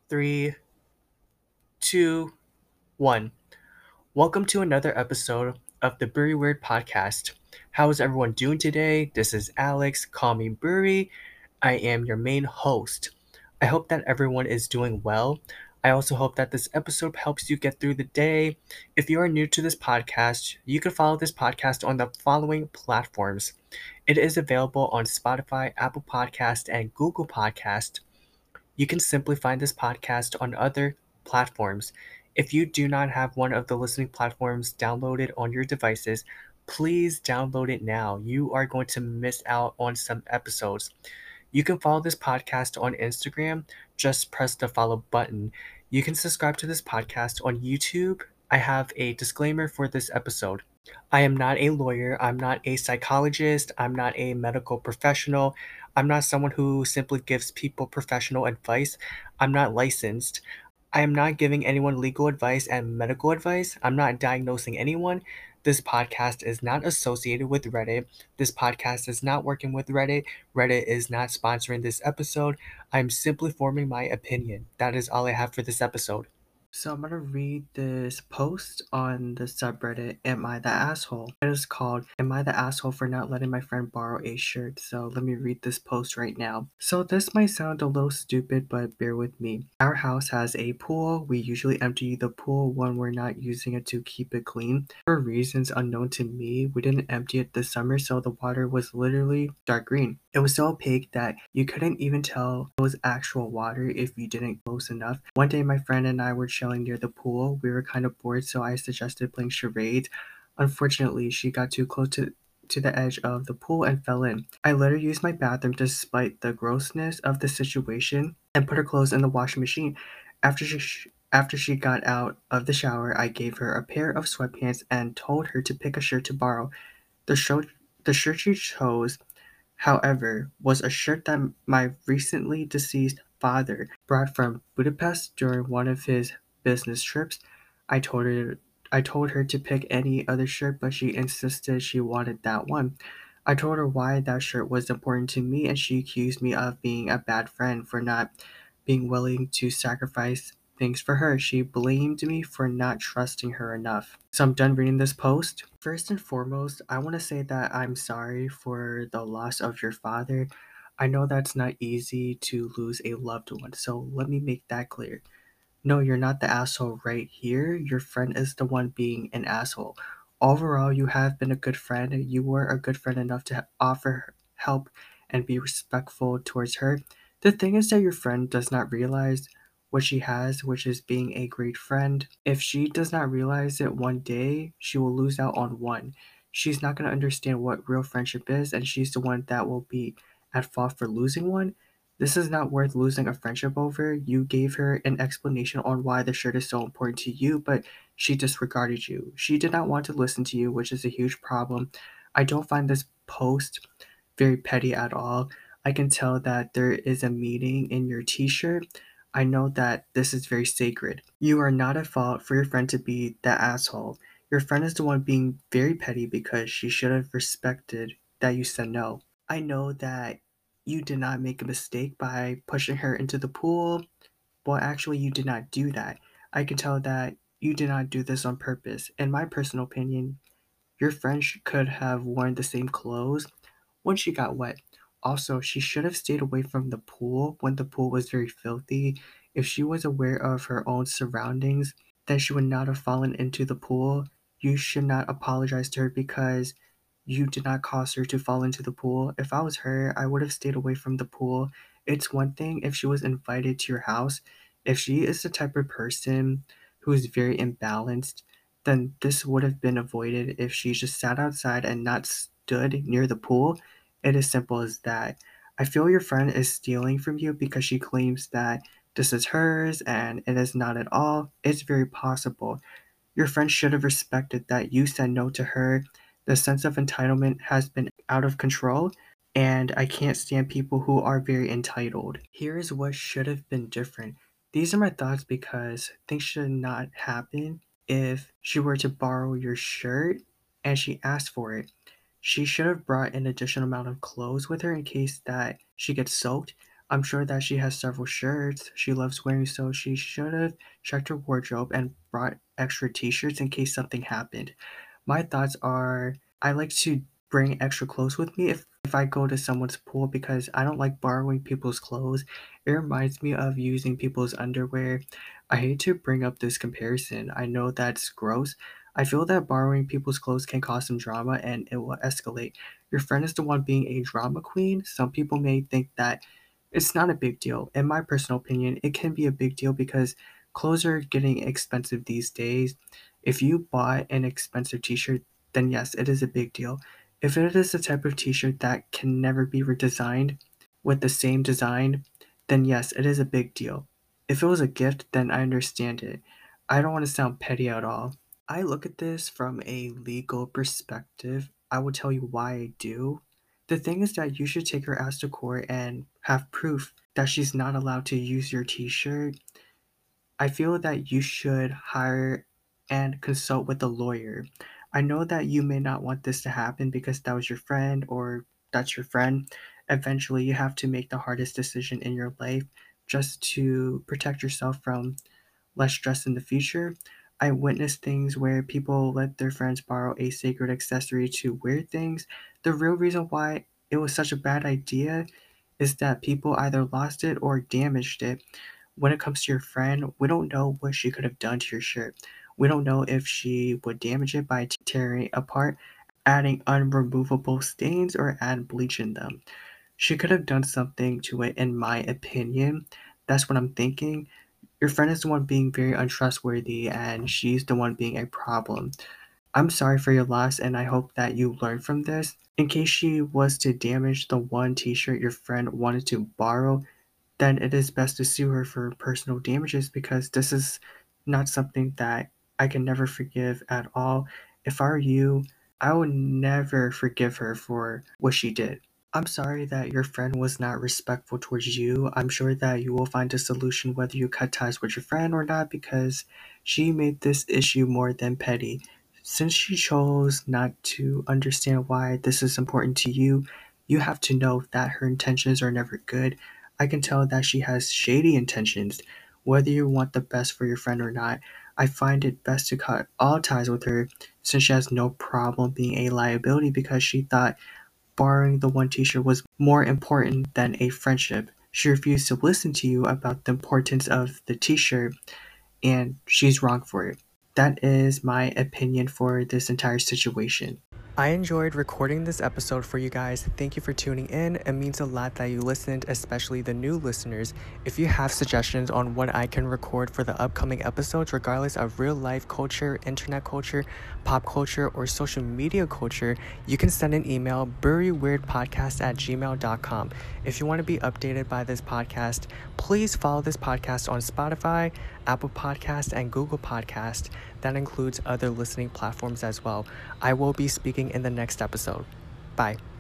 Three, two, one. Welcome to another episode of the Brewery Weird podcast. How is everyone doing today? This is Alex, call me Brewery. I am your main host. I hope that everyone is doing well. I also hope that this episode helps you get through the day. If you are new to this podcast, you can follow this podcast on the following platforms. It is available on Spotify, Apple Podcast, and Google Podcast. You can simply find this podcast on other platforms. If you do not have one of the listening platforms downloaded on your devices, please download it now. You are going to miss out on some episodes. You can follow this podcast on Instagram. Just press the follow button. You can subscribe to this podcast on YouTube. I have a disclaimer for this episode. I am not a lawyer. I'm not a psychologist. I'm not a medical professional. I'm not someone who simply gives people professional advice. I'm not licensed. I am not giving anyone legal advice and medical advice. I'm not diagnosing anyone. This podcast is not associated with Reddit. This podcast is not working with Reddit. Reddit is not sponsoring this episode. I'm simply forming my opinion. That is all I have for this episode. So I'm gonna read this post on the subreddit Am I the Asshole? It is called Am I the Asshole for Not Letting My Friend Borrow a Shirt? So let me read this post right now. So this might sound a little stupid, but bear with me. Our house has a pool. We usually empty the pool when we're not using it to keep it clean. For reasons unknown to me, we didn't empty it this summer, so the water was literally dark green. It was so opaque that you couldn't even tell it was actual water if you didn't close enough. One day my friend and I were chilling near the pool. We were kind of bored, so I suggested playing charades. Unfortunately, she got too close to the edge of the pool and fell in. I let her use my bathroom despite the grossness of the situation and put her clothes in the washing machine. After she got out of the shower, I gave her a pair of sweatpants and told her to pick a shirt to borrow. The shirt, the shirt she chose, however, was a shirt that my recently deceased father brought from Budapest during one of his business trips. I told her I told her to pick any other shirt, but she insisted she wanted that one. I told her why that shirt was important to me, and she accused me of being a bad friend for not being willing to sacrifice things for her. She blamed me for not trusting her enough. So I'm done reading this post. First and foremost, I want to say that I'm sorry for the loss of your father. I know that's not easy to lose a loved one, so let me make that clear. No, you're not the asshole right here. Your friend is the one being an asshole. Overall, you have been a good friend. You were a good friend enough to offer help and be respectful towards her. The thing is that your friend does not realize what she has, which is being a great friend. If she does not realize it one day, she will lose out on one. She's not going to understand what real friendship is, and she's the one that will be at fault for losing one. This is not worth losing a friendship over. You gave her an explanation on why the shirt is so important to you, but she disregarded you. She did not want to listen to you, which is a huge problem. I don't find this post very petty at all. I can tell that there is a meaning in your t shirt. I know that this is very sacred. You are not at fault for your friend to be that asshole. Your friend is the one being very petty because she should have respected that you said no. I know that you did not make a mistake by pushing her into the pool. Well, actually, you did not do that. I can tell that you did not do this on purpose. In my personal opinion, your friend could have worn the same clothes when she got wet. Also, she should have stayed away from the pool when the pool was very filthy. If she was aware of her own surroundings, then she would not have fallen into the pool. You should not apologize to her because you did not cause her to fall into the pool. If I was her, I would have stayed away from the pool. It's one thing if she was invited to your house. If she is the type of person who is very imbalanced, then this would have been avoided if she just sat outside and not stood near the pool. It is simple as that. I feel your friend is stealing from you because she claims that this is hers and it is not at all. It's very possible. Your friend should have respected that you said no to her. The sense of entitlement has been out of control, and I can't stand people who are very entitled. Here is what should have been different. These are my thoughts because things should not happen if she were to borrow your shirt and she asked for it. She should have brought an additional amount of clothes with her in case that she gets soaked. I'm sure that she has several shirts she loves wearing, so she should have checked her wardrobe and brought extra t-shirts in case something happened. My thoughts are I like to bring extra clothes with me if I go to someone's pool because I don't like borrowing people's clothes. It reminds me of using people's underwear. I hate to bring up this comparison. I know that's gross. I feel that borrowing people's clothes can cause some drama and it will escalate. Your friend is the one being a drama queen. Some people may think that it's not a big deal. In my personal opinion, it can be a big deal because clothes are getting expensive these days. If you bought an expensive t-shirt, then yes, it is a big deal. If it is the type of t-shirt that can never be redesigned with the same design, then yes, it is a big deal. If it was a gift, then I understand it. I don't want to sound petty at all. I look at this from a legal perspective. I will tell you why I do. The thing is that you should take her ass to court and have proof that she's not allowed to use your t-shirt. I feel that you should hire and consult with a lawyer. I know that you may not want this to happen because that was your friend or that's your friend. Eventually, you have to make the hardest decision in your life just to protect yourself from less stress in the future. I witnessed things where people let their friends borrow a sacred accessory to wear things. The real reason why it was such a bad idea is that people either lost it or damaged it. When it comes to your friend, we don't know what she could have done to your shirt. We don't know if she would damage it by tearing it apart, adding unremovable stains, or add bleach in them. She could have done something to it, in my opinion. That's what I'm thinking. Your friend is the one being very untrustworthy, and she's the one being a problem. I'm sorry for your loss, and I hope that you learn from this. In case she was to damage the one t shirt your friend wanted to borrow, then it is best to sue her for personal damages because this is not something that I can never forgive at all. If I were you, I would never forgive her for what she did. I'm sorry that your friend was not respectful towards you. I'm sure that you will find a solution whether you cut ties with your friend or not because she made this issue more than petty. Since she chose not to understand why this is important to you, you have to know that her intentions are never good. I can tell that she has shady intentions. Whether you want the best for your friend or not, I find it best to cut all ties with her since she has no problem being a liability because she thought borrowing the one t-shirt was more important than a friendship. She refused to listen to you about the importance of the t-shirt, and she's wrong for it. That is my opinion for this entire situation. I enjoyed recording this episode for you guys. Thank you for tuning in. It means a lot that you listened, especially the new listeners. If you have suggestions on what I can record for the upcoming episodes, regardless of real life culture, internet culture, pop culture, or social media culture, you can send an email, buryweirdpodcast@gmail.com. If you want to be updated by this podcast, please follow this podcast on Spotify, Apple Podcast, and Google Podcast. That includes other listening platforms as well. I will be speaking in the next episode. Bye.